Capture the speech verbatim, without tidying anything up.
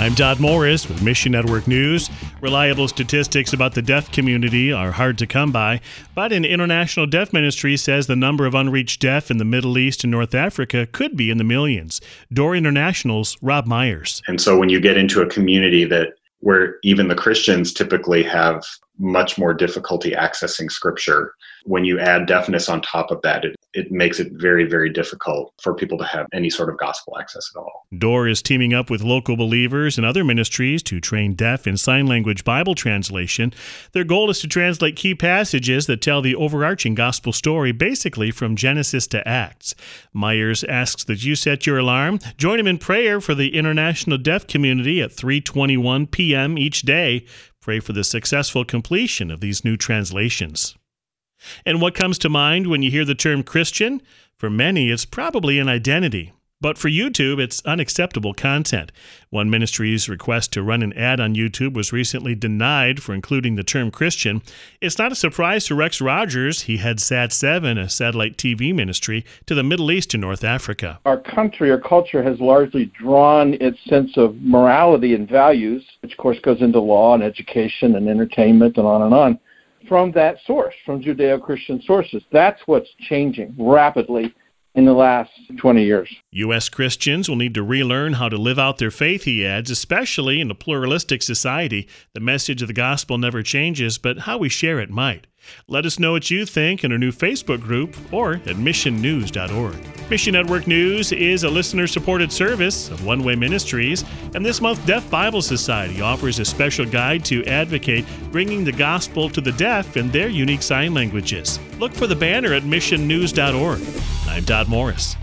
I'm Dodd Morris with Mission Network News. Reliable statistics about the deaf community are hard to come by, but an International Deaf Ministry says the number of unreached deaf in the Middle East and North Africa could be in the millions. Door International's Rob Myers. And so when you get into a community that where even the Christians typically have much more difficulty accessing Scripture, when you add deafness on top of that, it, it makes it very, very difficult for people to have any sort of gospel access at all. Door is teaming up with local believers and other ministries to train deaf in sign language Bible translation. Their goal is to translate key passages that tell the overarching gospel story, basically from Genesis to Acts. Myers asks that you set your alarm. Join him in prayer for the international deaf community at three twenty-one p.m. each day. Pray for the successful completion of these new translations. And what comes to mind when you hear the term Christian? For many, it's probably an identity. But for YouTube, it's unacceptable content. One ministry's request to run an ad on YouTube was recently denied for including the term Christian. It's not a surprise to Rex Rogers. He heads Sat seven, a satellite T V ministry, to the Middle East and North Africa. Our country, our culture has largely drawn its sense of morality and values, which of course goes into law and education and entertainment and on and on, from that source, from Judeo-Christian sources. That's what's changing rapidly in the last twenty years. U S Christians will need to relearn how to live out their faith, he adds, especially in a pluralistic society. The message of the gospel never changes, but how we share it might. Let us know what you think in our new Facebook group or at mission news dot org. Mission Network News is a listener-supported service of One Way Ministries, and this month Deaf Bible Society offers a special guide to advocate bringing the gospel to the deaf in their unique sign languages. Look for the banner at mission news dot org. I'm Dodd Morris.